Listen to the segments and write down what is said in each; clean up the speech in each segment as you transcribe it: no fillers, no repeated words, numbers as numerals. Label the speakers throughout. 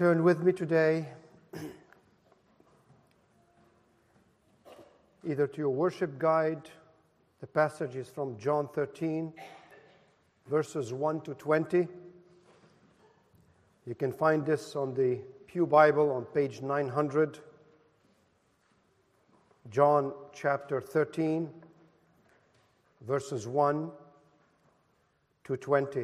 Speaker 1: Turn with me today either to your worship guide. The passage is from John 13, verses 1 to 20. You can find this on the Pew Bible on page 900. John chapter 13, verses 1 to 20.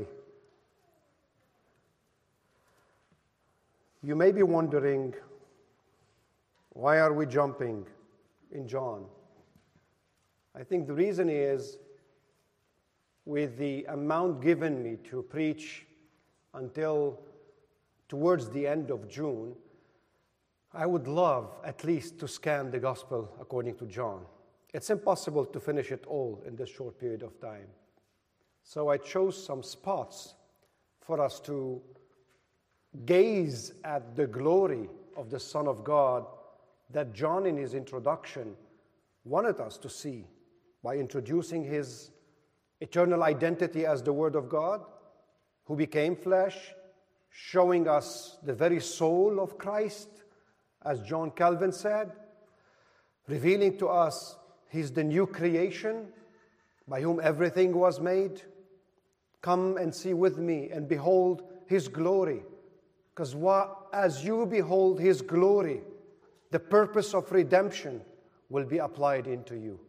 Speaker 1: You may be wondering, why are we jumping in John? I think the reason is, with the amount given me to preach until towards the end of June, I would love at least to scan the Gospel according to John. It's impossible to finish it all in this short period of time. So I chose some spots for us to gaze at the glory of the Son of God that John in his introduction wanted us to see by introducing his eternal identity as the Word of God, who became flesh, showing us the very soul of Christ, as John Calvin said, revealing to us he's the new creation by whom everything was made. Come and see with me and behold his glory. Because as you behold his glory, the purpose of redemption will be applied into you.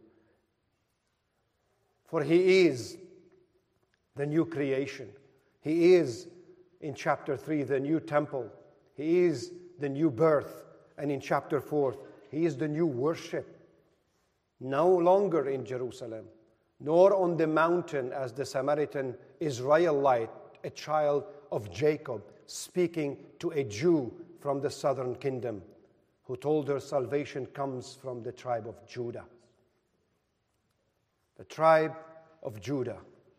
Speaker 1: For he is the new creation. He is, in chapter 3, the new temple. He is the new birth. And in chapter 4, he is the new worship. No longer in Jerusalem, nor on the mountain as the Samaritan Israelite, a child of Jacob, speaking to a Jew from the southern kingdom, who told her salvation comes from the tribe of Judah. The tribe of Judah.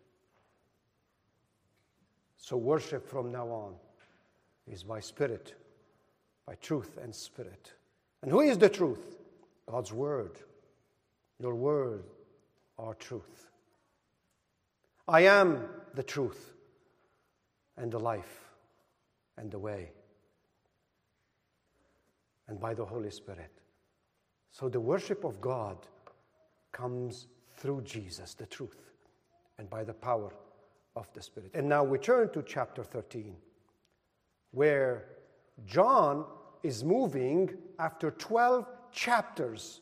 Speaker 1: So worship from now on is by spirit, by truth and spirit. And who is the truth? God's word. Your word are truth. I am the truth and the life and the way, and by the Holy Spirit. So the worship of God comes through Jesus, the truth, and by the power of the Spirit. And now we turn to chapter 13, where John is moving after 12 chapters,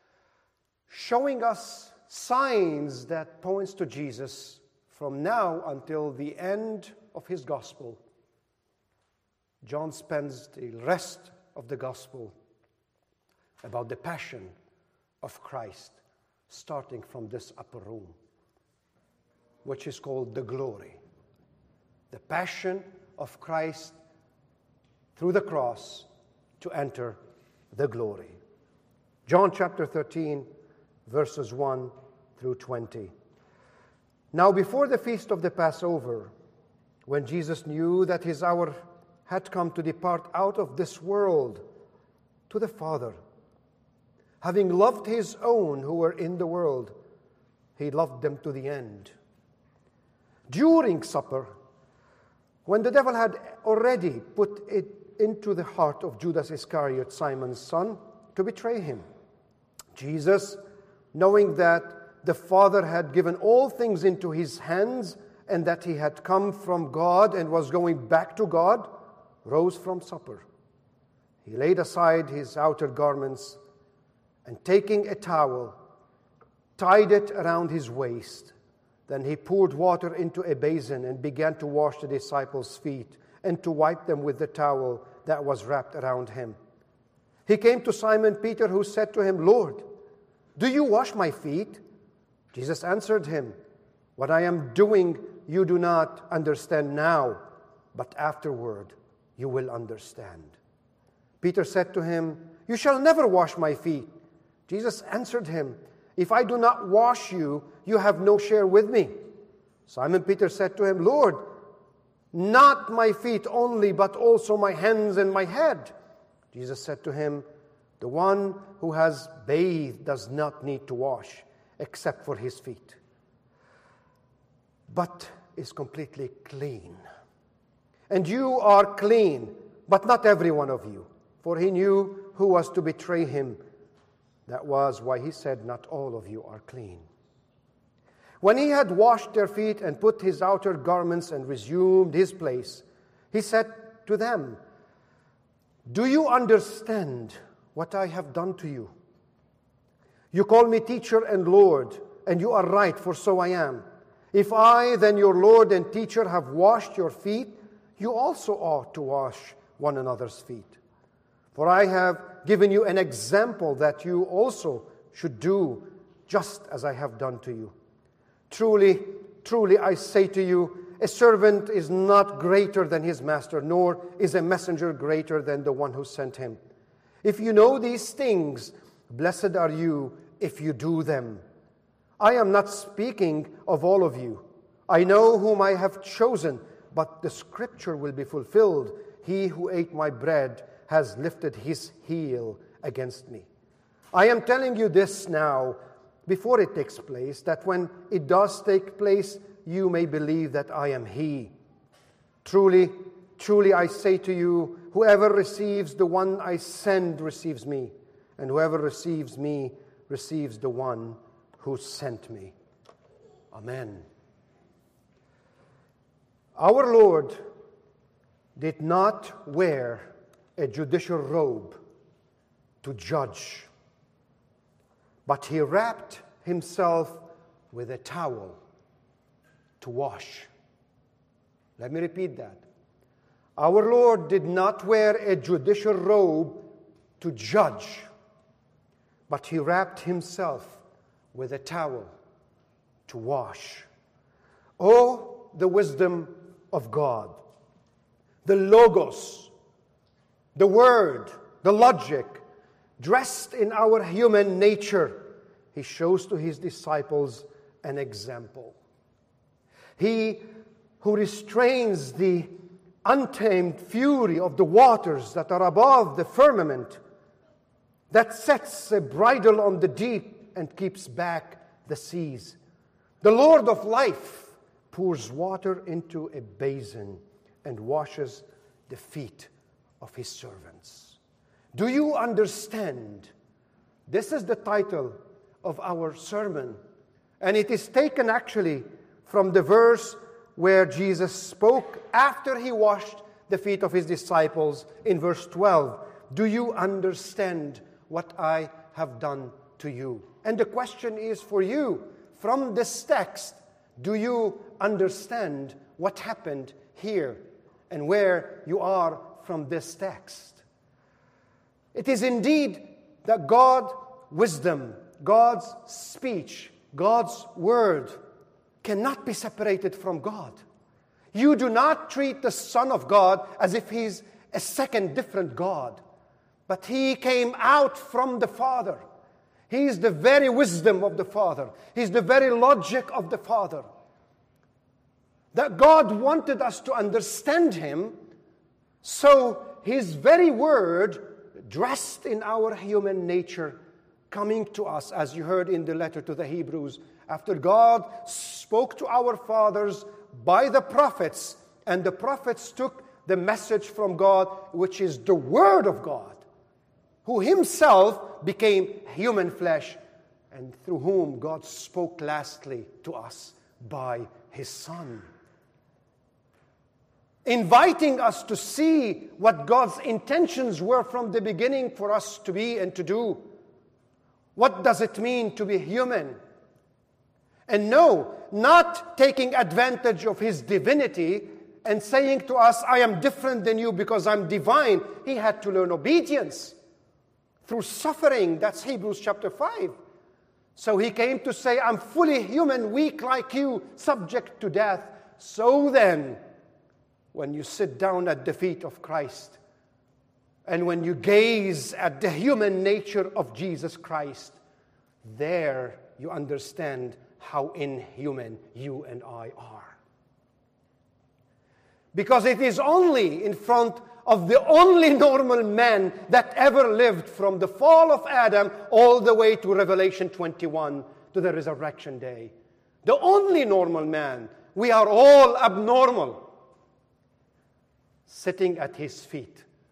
Speaker 1: showing us signs that points to Jesus from now until the end of his gospel. John spends the rest of the gospel about the passion of Christ, starting from this upper room, which is called the glory. The passion of Christ through the cross to enter the glory. John chapter 13, verses 1 through 20. Now before the feast of the Passover, when Jesus knew that his hour had come to depart out of this world to the Father, having loved his own who were in the world, he loved them to the end. During supper, when the devil had already put it into the heart of Judas Iscariot, Simon's son, to betray him, Jesus, knowing that the Father had given all things into his hands and that he had come from God and was going back to God, rose from supper. He laid aside his outer garments and taking a towel, tied it around his waist. Then he poured water into a basin and began to wash the disciples' feet and to wipe them with the towel that was wrapped around him. He came to Simon Peter, who said to him, "Lord, do you wash my feet?" Jesus answered him, "What I am doing you do not understand now, but afterward you will understand." Peter said to him, "You shall never wash my feet." Jesus answered him, "If I do not wash you, you have no share with me." Simon Peter said to him, "Lord, not my feet only, but also my hands and my head." Jesus said to him, "The one who has bathed does not need to wash, except for his feet, but is completely clean. And you are clean, but not every one of you. For he knew who was to betray him. That was why he said, not all of you are clean. When he had washed their feet and put his outer garments and resumed his place, he said to them, do you understand what I have done to you? You call me teacher and Lord, and you are right, for so I am. If I, then your Lord and teacher, have washed your feet, you also ought to wash one another's feet. For I have given you an example that you also should do just as I have done to you. Truly, truly, I say to you, a servant is not greater than his master, nor is a messenger greater than the one who sent him. If you know these things, blessed are you if you do them. I am not speaking of all of you. I know whom I have chosen, but the scripture will be fulfilled. He who ate my bread has lifted his heel against me. I am telling you this now, before it takes place, that when it does take place, you may believe that I am he. Truly, truly I say to you, whoever receives the one I send receives me, and whoever receives me receives the one who sent me. Amen. Our Lord did not wear a judicial robe to judge, but he wrapped himself with a towel to wash. Let me repeat that. Our Lord did not wear a judicial robe to judge, but he wrapped himself with a towel to wash. Oh, the wisdom of God, the Logos, the Word, the logic, dressed in our human nature. He shows to his disciples an example. He who restrains the untamed fury of the waters that are above the firmament, that sets a bridle on the deep and keeps back the seas. The Lord of life pours water into a basin and washes the feet of his servants. Do you understand? This is the title of our sermon, and it is taken actually from the verse where Jesus spoke after he washed the feet of his disciples in verse 12. Do you understand what I have done to you? And the question is for you, from this text, do you understand what happened here and where you are from this text? It is indeed that God's wisdom, God's speech, God's word cannot be separated from God. You do not treat the Son of God as if he's a second different God, but he came out from the Father. He is the very wisdom of the Father. He's the very logic of the Father. That God wanted us to understand him, so his very word, dressed in our human nature, coming to us, as you heard in the letter to the Hebrews, after God spoke to our fathers by the prophets, and the prophets took the message from God, which is the Word of God, who himself became human flesh, and through whom God spoke lastly to us by his Son. Inviting us to see what God's intentions were from the beginning for us to be and to do. What does it mean to be human? And no, not taking advantage of his divinity and saying to us, I am different than you because I'm divine. He had to learn obedience through suffering. That's Hebrews chapter 5. So he came to say, I'm fully human, weak like you, subject to death. So then, when you sit down at the feet of Christ, and when you gaze at the human nature of Jesus Christ, there you understand how inhuman you and I are. Because it is only in front of the only normal man that ever lived from the fall of Adam all the way to Revelation 21, to the resurrection day. The only normal man. We are all abnormal. Sitting at his feet,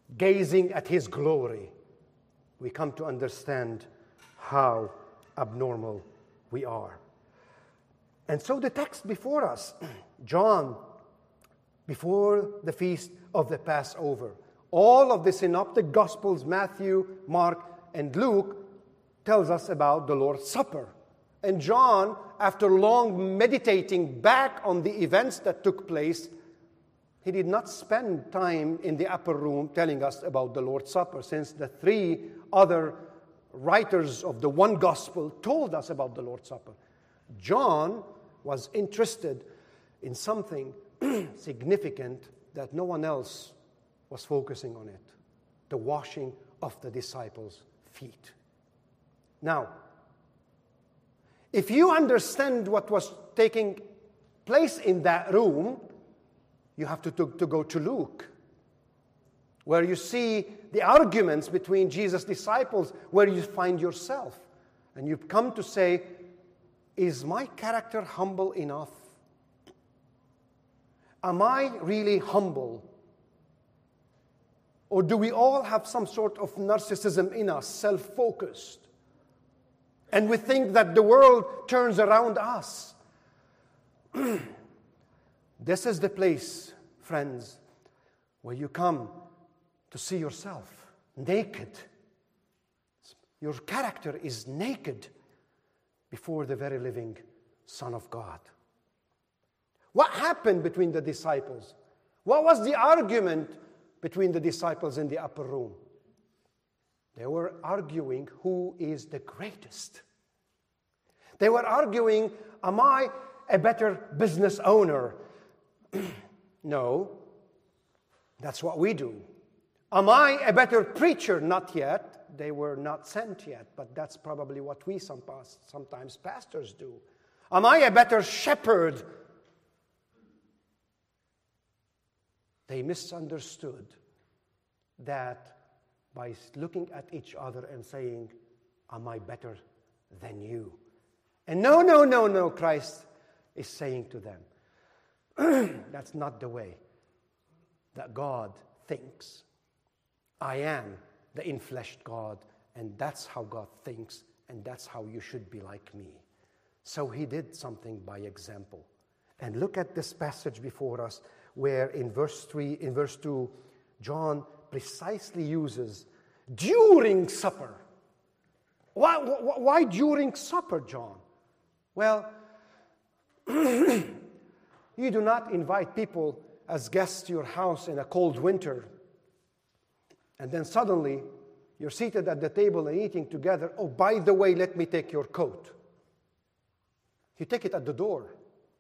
Speaker 1: gazing at His glory, we come to understand how abnormal we are. And so the text before us, John, before the feast of the Passover, all of the synoptic Gospels, Matthew, Mark, and Luke, tells us about the Lord's Supper. And John, after long meditating back on the events that took place, he did not spend time in the upper room telling us about the Lord's Supper, since the three other writers of the one Gospel told us about the Lord's Supper. John was interested in something significant that no one else was focusing on it: the washing of the disciples' feet. Now, if you understand what was taking place in that room, you have to go to Luke, where you see the arguments between Jesus' disciples, where you find yourself. And you've come to say, is my character humble enough? Am I really humble? Or do we all have some sort of narcissism in us, self-focused? And we think that the world turns around us. This is the place, friends, where you come to see yourself naked. Your character is naked before the very living Son of God. What happened between the disciples? What was the argument between the disciples in the upper room? They were arguing who is the greatest. They were arguing, am I a better business owner? No, that's what we do. Am I a better preacher? Not yet. They were not sent yet, but that's probably what we sometimes pastors do. Am I a better shepherd? They misunderstood that by looking at each other and saying, am I better than you? And no, Christ is saying to them, that's not the way that God thinks. I am the infleshed God, and that's how God thinks, and that's how you should be like me. So he did something by example. And look at this passage before us, where in verse 2, John precisely uses during supper. Why during supper, John? Well, you do not invite people as guests to your house in a cold winter, and then suddenly you're seated at the table and eating together. Oh, by the way, let me take your coat. You take it at the door.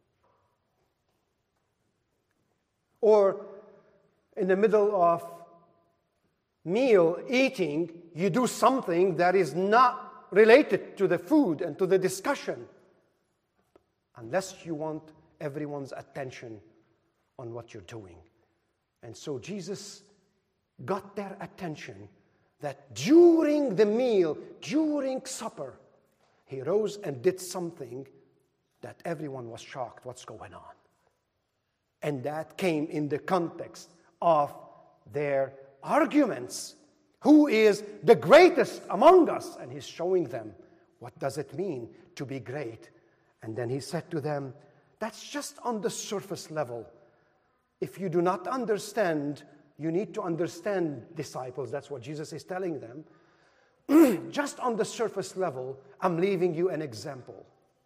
Speaker 1: Or in the middle of meal eating, you do something that is not related to the food and to the discussion, unless you want everyone's attention on what you're doing. And so Jesus got their attention that during the meal, during supper, he rose and did something that everyone was shocked, what's going on? And that came in the context of their arguments. Who is the greatest among us? And he's showing them, what does it mean to be great? And then he said to them, that's just on the surface level. If you do not understand, you need to understand, disciples. That's what Jesus is telling them. Just on the surface level, I'm leaving you an example.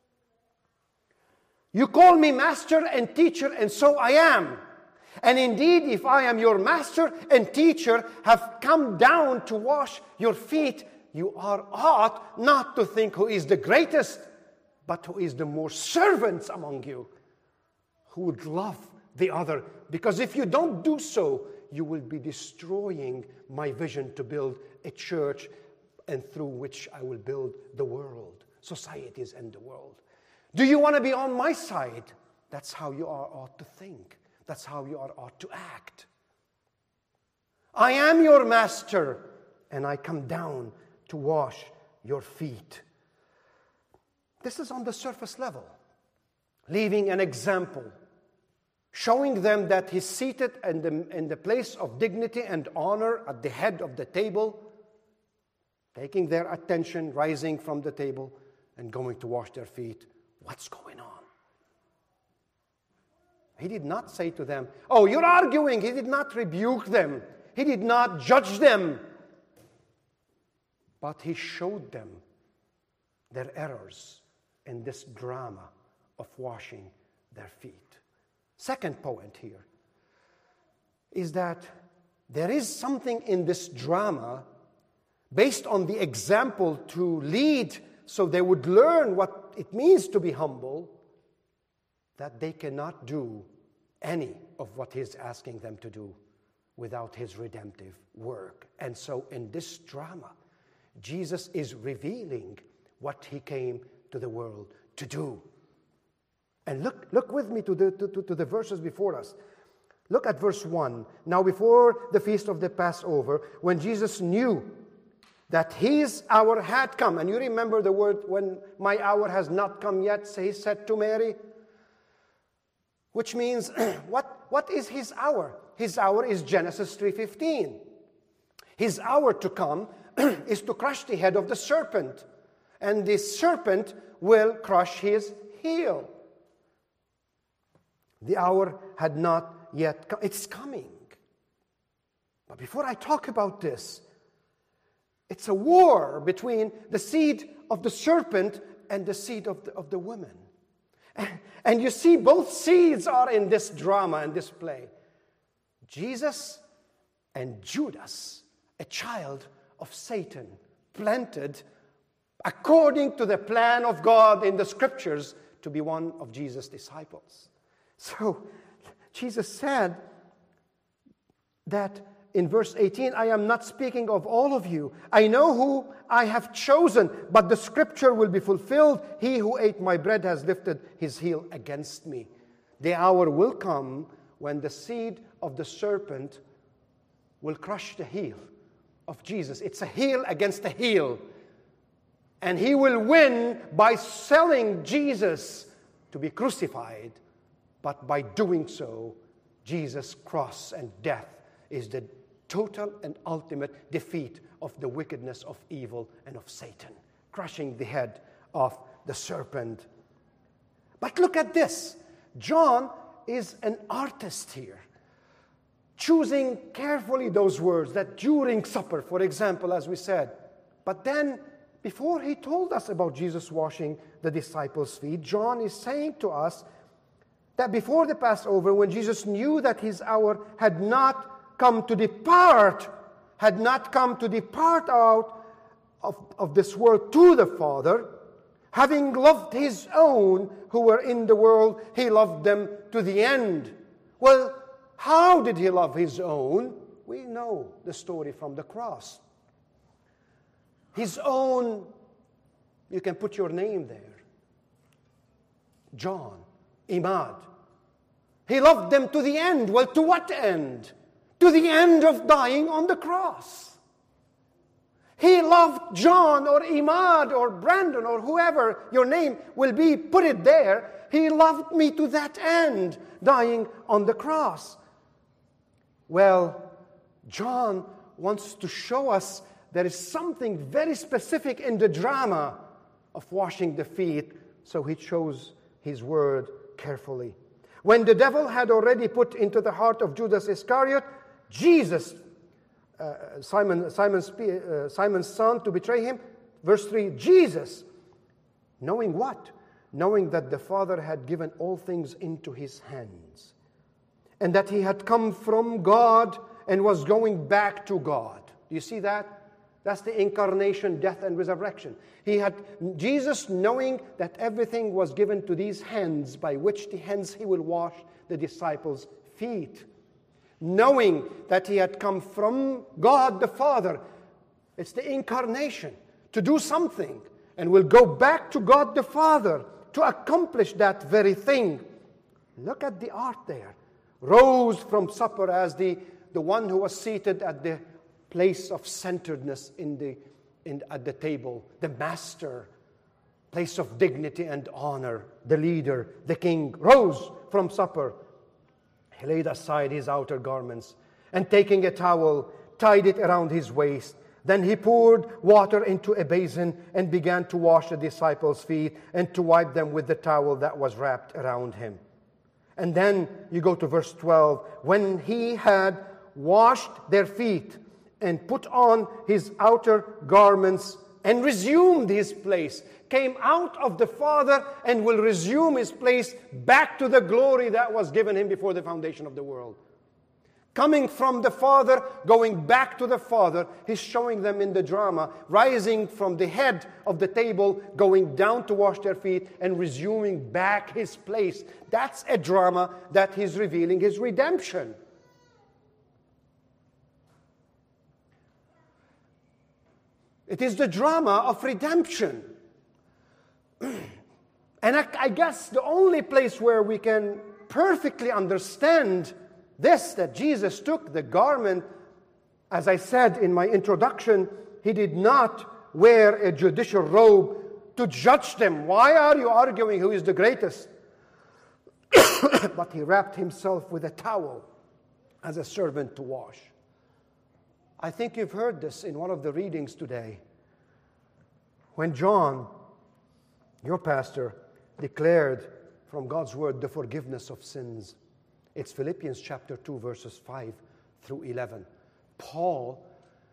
Speaker 1: You call me master and teacher, and so I am. And indeed, if I am your master and teacher, have come down to wash your feet, you ought not to think who is the greatest, but who is the more servants among you, who would love the other. Because if you don't do so, you will be destroying my vision to build a church, and through which I will build the world, societies and the world. Do you want to be on my side? That's how you ought to think. That's how you ought to act. I am your master, and I come down to wash your feet. This is on the surface level, leaving an example. showing them that he's seated in the place of dignity and honor at the head of the table, taking their attention, rising from the table, and going to wash their feet. What's going on? He did not say to them, "Oh, you're arguing." He did not rebuke them. He did not judge them. But he showed them their errors in this drama of washing their feet. Second point here is that there is something in this drama based on the example to lead so they would learn what it means to be humble, that they cannot do any of what he's asking them to do without his redemptive work. And so in this drama, Jesus is revealing what he came to the world to do. And look with me to the verses before us. Look at verse 1. Now before the feast of the Passover, when Jesus knew that his hour had come, and you remember the word, when my hour has not come yet, so he said to Mary, which means, what is his hour? His hour is Genesis 3:15. His hour to come is to crush the head of the serpent, and the serpent will crush his heel. The hour had not yet come. It's coming. But before I talk about this, it's a war between the seed of the serpent and the seed of the woman. And you see, both seeds are in this drama and this play. Jesus and Judas, a child of Satan, planted according to the plan of God in the Scriptures to be one of Jesus' disciples. So Jesus said that in verse 18, I am not speaking of all of you. I know who I have chosen, but the scripture will be fulfilled. He who ate my bread has lifted his heel against me. The hour will come when the seed of the serpent will crush the heel of Jesus. It's a heel against a heel. And he will win by selling Jesus to be crucified. But by doing so, Jesus' cross and death is the total and ultimate defeat of the wickedness of evil and of Satan, crushing the head of the serpent. But look at this. John is an artist here, choosing carefully those words that during supper, for example, as we said. But then, before he told us about Jesus washing the disciples' feet, John is saying to us that before the Passover, when Jesus knew that his hour had not come to depart out of this world to the Father, having loved his own who were in the world, he loved them to the end. Well, how did he love his own? We know the story from the cross. His own, you can put your name there. John, Imad. He loved them to the end. Well, to what end? To the end of dying on the cross. He loved John or Imad or Brandon or whoever your name will be, put it there. He loved me to that end, dying on the cross. Well, John wants to show us there is something very specific in the drama of washing the feet, so he chose his word carefully. When the devil had already put into the heart of Judas Iscariot, Jesus, Simon's son, to betray him, verse 3, Jesus, knowing what? Knowing that the Father had given all things into his hands, and that he had come from God and was going back to God. Do you see that? That's the incarnation, death, and resurrection. Jesus, knowing that everything was given to these hands, by which the hands he will wash the disciples' feet. Knowing that he had come from God the Father, it's the incarnation, to do something, and will go back to God the Father to accomplish that very thing. Look at the art there. Rose from supper as the one who was seated at the place of centeredness at the table, the master, place of dignity and honor, the leader, the king, rose from supper. He laid aside his outer garments, and taking a towel, tied it around his waist. Then he poured water into a basin and began to wash the disciples' feet and to wipe them with the towel that was wrapped around him. And then you go to verse 12. When he had washed their feet and put on his outer garments and resumed his place, came out of the Father and will resume his place back to the glory that was given him before the foundation of the world. Coming from the Father, going back to the Father, he's showing them in the drama, rising from the head of the table, going down to wash their feet, and resuming back his place. That's a drama that he's revealing his redemption. It is the drama of redemption. And I guess the only place where we can perfectly understand this, that Jesus took the garment, as I said in my introduction, he did not wear a judicial robe to judge them. Why are you arguing who is the greatest? But he wrapped himself with a towel as a servant to wash. I think you've heard this in one of the readings today. When John, your pastor, declared from God's word the forgiveness of sins. It's Philippians chapter 2, verses 5 through 11. Paul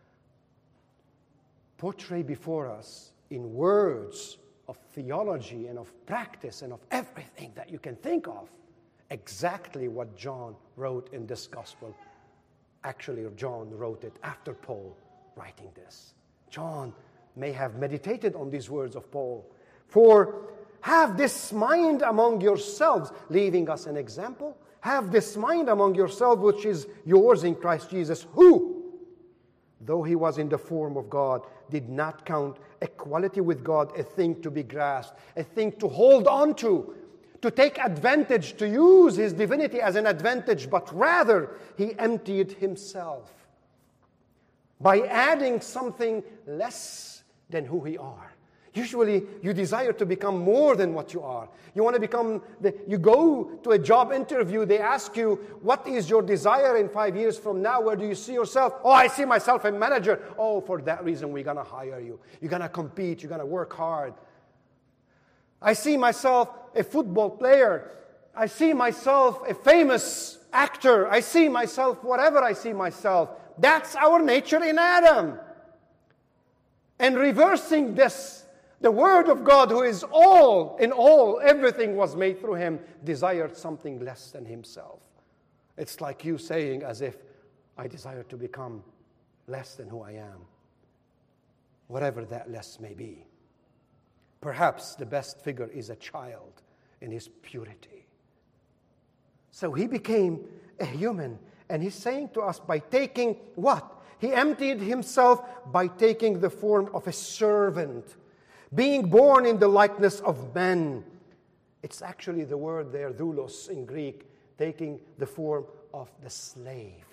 Speaker 1: portrayed before us in words of theology and of practice and of everything that you can think of exactly what John wrote in this gospel. Actually, John wrote it after Paul writing this. John may have meditated on these words of Paul. For have this mind among yourselves, leaving us an example. Have this mind among yourselves, which is yours in Christ Jesus, who, though he was in the form of God, did not count equality with God a thing to be grasped, a thing to hold on to take advantage, to use his divinity as an advantage, but rather he emptied himself by adding something less than who he are. Usually, you desire to become more than what you are. You want to become, you go to a job interview, they ask you, what is your desire in 5 years from now? Where do you see yourself? Oh, I see myself a manager. Oh, for that reason, we're going to hire you. You're going to compete. You're going to work hard. I see myself a football player. I see myself a famous actor. I see myself whatever I see myself. That's our nature in Adam. And reversing this, the Word of God, who is all, in all, everything was made through him, desired something less than himself. It's like you saying as if, I desire to become less than who I am. Whatever that less may be. Perhaps the best figure is a child in his purity. So he became a human. And he's saying to us, by taking what? He emptied himself by taking the form of a servant. Being born in the likeness of men. It's actually the word there, doulos in Greek, taking the form of the slave.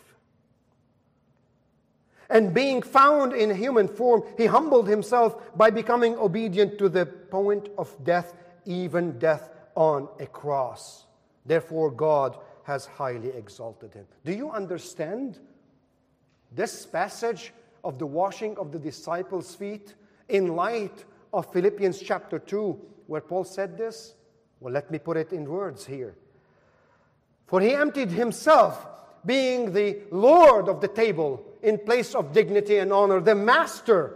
Speaker 1: And being found in human form, he humbled himself by becoming obedient to the point of death, even death on a cross. Therefore, God has highly exalted him. Do you understand this passage of the washing of the disciples' feet in light of Philippians chapter 2, where Paul said this? Well, let me put it in words here. For he emptied himself, being the Lord of the table, in place of dignity and honor, the master.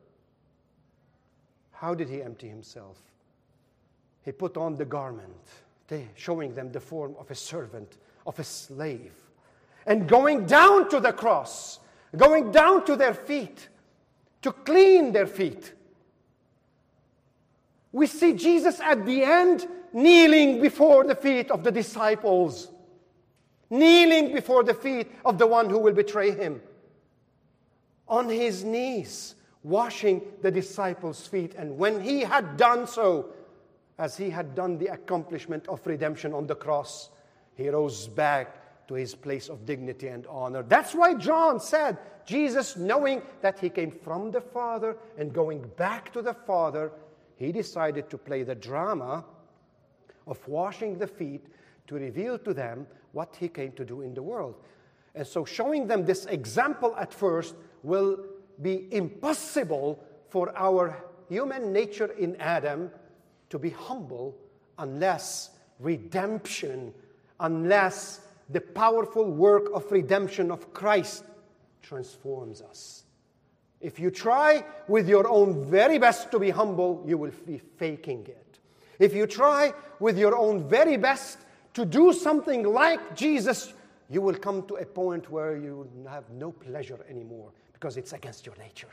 Speaker 1: How did he empty himself? He put on the garment, showing them the form of a servant, of a slave. And going down to the cross, going down to their feet, to clean their feet. We see Jesus at the end kneeling before the feet of the disciples. Kneeling before the feet of the one who will betray him. On his knees, washing the disciples' feet. And when he had done so, as he had done the accomplishment of redemption on the cross, he rose back to his place of dignity and honor. That's why John said, Jesus, knowing that he came from the Father and going back to the Father, he decided to play the drama of washing the feet to reveal to them what he came to do in the world. And so showing them this example at first will be impossible for our human nature in Adam to be humble unless redemption, unless the powerful work of redemption of Christ transforms us. If you try with your own very best to be humble, you will be faking it. If you try with your own very best to do something like Jesus, you will come to a point where you have no pleasure anymore because it's against your nature.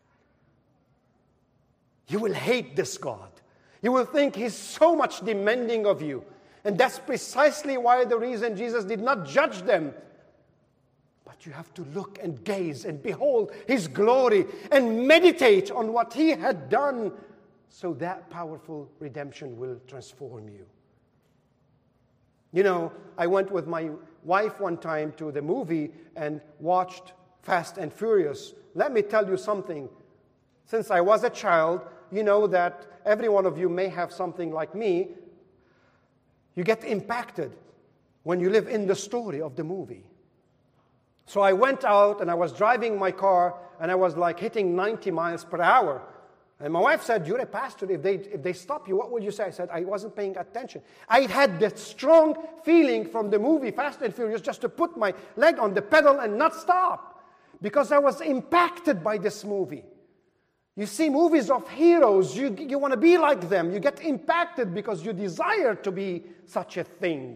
Speaker 1: You will hate this God. You will think He's so much demanding of you. And that's precisely why the reason Jesus did not judge them. But you have to look and gaze and behold His glory and meditate on what He had done, so that powerful redemption will transform you. You know, I went with my wife one time to the movie and watched Fast and Furious. Let me tell you something. Since I was a child, you know that every one of you may have something like me. You get impacted when you live in the story of the movie. So I went out and I was driving my car and I was like hitting 90 miles per hour. And my wife said, "You're a pastor. If they stop you, what would you say?" I said, "I wasn't paying attention." I had that strong feeling from the movie Fast and Furious just to put my leg on the pedal and not stop, because I was impacted by this movie. You see movies of heroes, you want to be like them. You get impacted because you desire to be such a thing.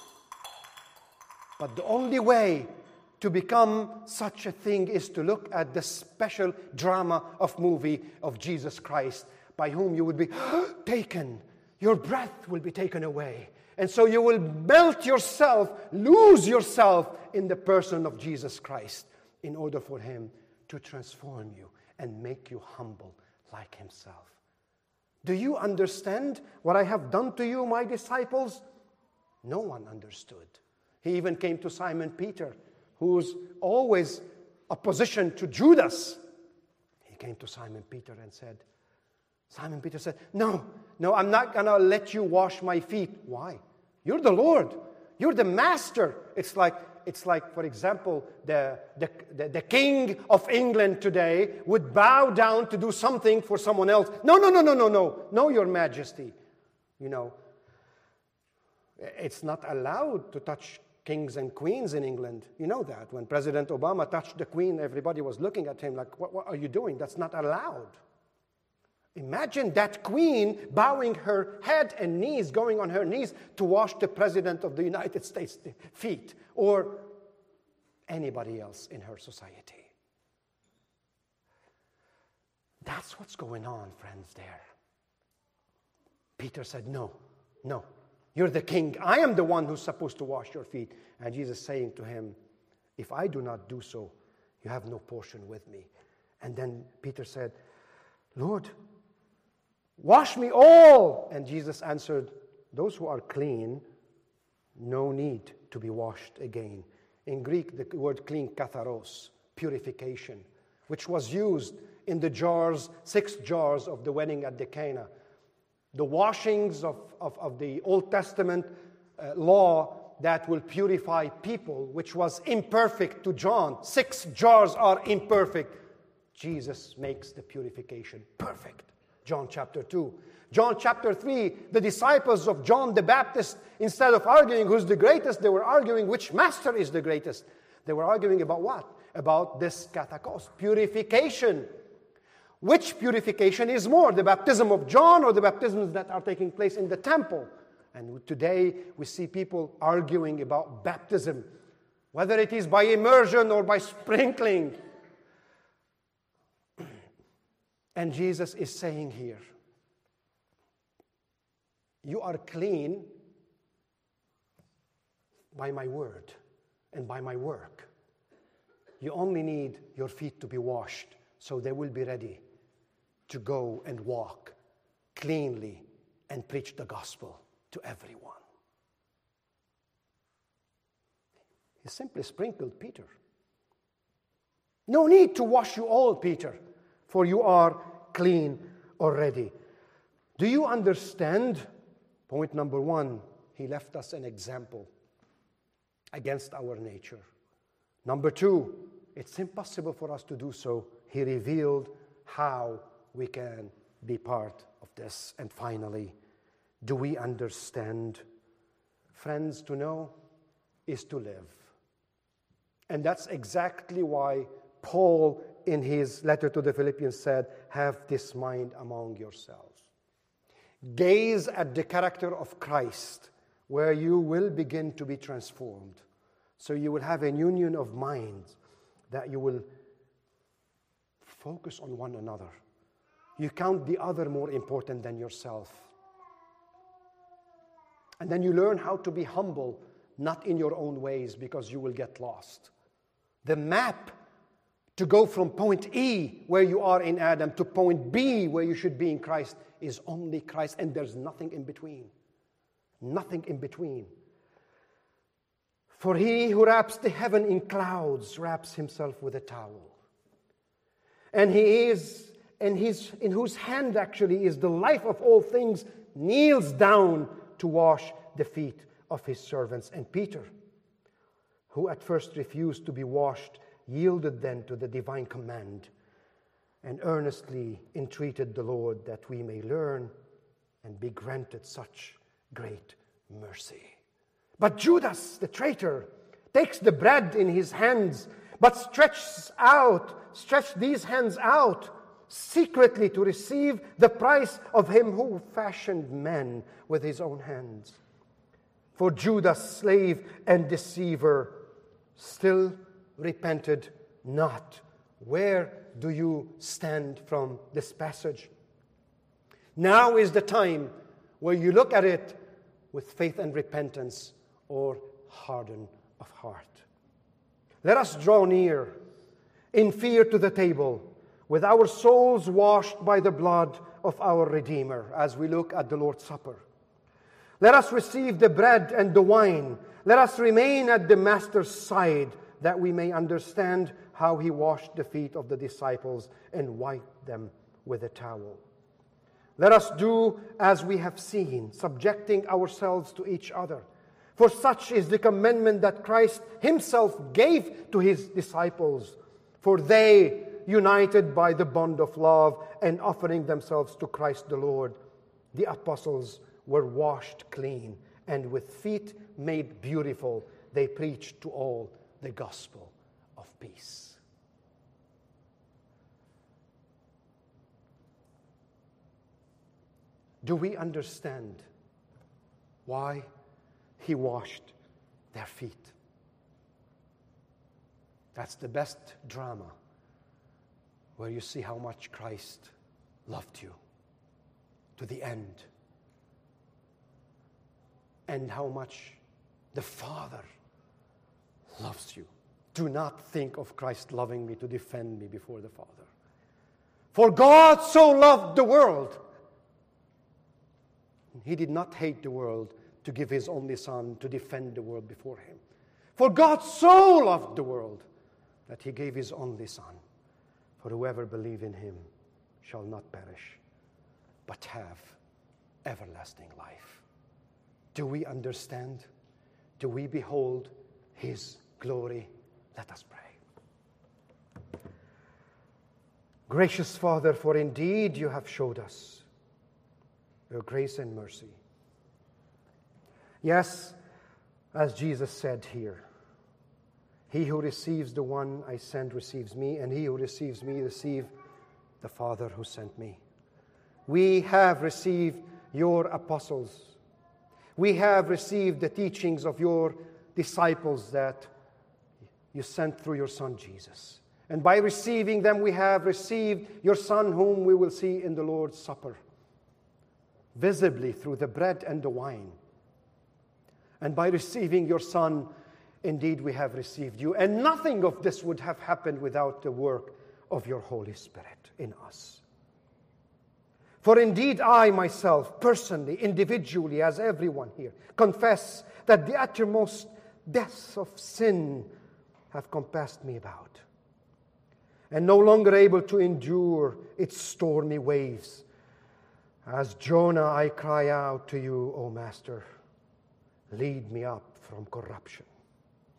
Speaker 1: But the only way to become such a thing is to look at the special drama of movie of Jesus Christ, by whom you will be taken. Your breath will be taken away. And so you will melt yourself, lose yourself in the person of Jesus Christ in order for Him to transform you and make you humble like Himself. Do you understand what I have done to you, my disciples? No one understood. He even came to Simon Peter, who's always opposition to Judas. He came to Simon Peter and said, Simon Peter said, No, I'm not going to let you wash my feet. Why? You're the Lord. You're the master. It's like, for example, the King of England today would bow down to do something for someone else. No, Your Majesty. You know, it's not allowed to touch kings and queens in England. You know that. When President Obama touched the Queen, everybody was looking at him like, what are you doing? That's not allowed. Imagine that Queen bowing her head and knees, going on her knees to wash the President of the United States' feet, or anybody else in her society. That's what's going on, friends, there. Peter said, No. You're the king. I am the one who's supposed to wash your feet. And Jesus saying to him, if I do not do so, you have no portion with me. And then Peter said, Lord, wash me all. And Jesus answered, those who are clean, no need to be washed again. In Greek, the word clean, katharos, purification, which was used in the jars, 6 jars of the wedding at the Cana. The washings of the Old Testament law that will purify people, which was imperfect to John. 6 jars are imperfect. Jesus makes the purification perfect. John chapter 2. John chapter 3, the disciples of John the Baptist, instead of arguing who's the greatest, they were arguing which master is the greatest. They were arguing about what? About this katakos, purification. Which purification is more, the baptism of John or the baptisms that are taking place in the temple? And today we see people arguing about baptism, whether it is by immersion or by sprinkling. And Jesus is saying here, you are clean by my word and by my work. You only need your feet to be washed, so they will be ready to go and walk cleanly and preach the gospel to everyone. He simply sprinkled Peter. No need to wash you all, Peter, for you are clean already. Do you understand? Point number 1, he left us an example. against our nature. Number two, it's impossible for us to do so. He revealed how we can be part of this. And finally, do we understand? Friends, to know is to live. And that's exactly why Paul, in his letter to the Philippians, said, have this mind among yourselves. Gaze at the character of Christ, where you will begin to be transformed. So you will have a union of minds, that you will focus on one another. You count the other more important than yourself. And then you learn how to be humble, not in your own ways, because you will get lost. The map to go from point E, where you are in Adam, to point B, where you should be in Christ, is only Christ, and there's nothing in between. Nothing in between. For he who wraps the heaven in clouds wraps himself with a towel. And he is, in whose hand actually is the life of all things, kneels down to wash the feet of his servants. And Peter, who at first refused to be washed, yielded then to the divine command and earnestly entreated the Lord that we may learn and be granted such great mercy. But Judas, the traitor, takes the bread in his hands, but stretch these hands out secretly to receive the price of him who fashioned men with his own hands. For Judas, slave and deceiver, still repented not. Where do you stand from this passage? Now is the time where you look at it with faith and repentance, or harden of heart. Let us draw near in fear to the table, with our souls washed by the blood of our Redeemer, as we look at the Lord's Supper. Let us receive the bread and the wine. Let us remain at the Master's side, that we may understand how he washed the feet of the disciples and wiped them with a towel. Let us do as we have seen, subjecting ourselves to each other. For such is the commandment that Christ himself gave to his disciples. For they, united by the bond of love and offering themselves to Christ the Lord, the apostles were washed clean, and with feet made beautiful, they preached to all the gospel of peace. Do we understand why he washed their feet? That's the best drama, where you see how much Christ loved you to the end, and how much the Father loves you. Do not think of Christ loving me to defend me before the Father. For God so loved the world. He did not hate the world to give his only Son to defend the world before him. For God so loved the world that he gave his only Son. For whoever believes in him shall not perish, but have everlasting life. Do we understand? Do we behold his glory? Let us pray. Gracious Father, for indeed you have showed us your grace and mercy. Yes, as Jesus said here, he who receives the one I send receives me, and he who receives me receives the Father who sent me. We have received your apostles. We have received the teachings of your disciples that you sent through your Son Jesus. And by receiving them, we have received your Son, whom we will see in the Lord's Supper, visibly through the bread and the wine. And by receiving your Son, indeed we have received you. And nothing of this would have happened without the work of your Holy Spirit in us. For indeed I myself, personally, individually, as everyone here, confess that the uttermost depths of sin have compassed me about, and no longer able to endure its stormy waves. As Jonah, I cry out to you, O Master, lead me up from corruption.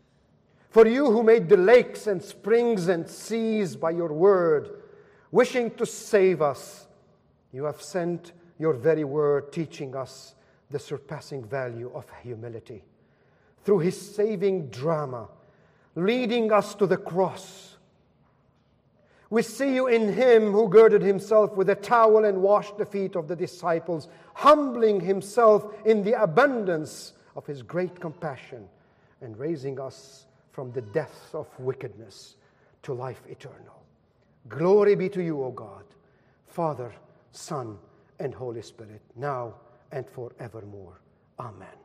Speaker 1: For you who made the lakes and springs and seas by your word, wishing to save us, you have sent your very word, teaching us the surpassing value of humility. Through his saving drama, leading us to the cross, we see you in him who girded himself with a towel and washed the feet of the disciples, humbling himself in the abundance of his great compassion and raising us from the depths of wickedness to life eternal. Glory be to you, O God, Father, Son, and Holy Spirit, now and forevermore. Amen.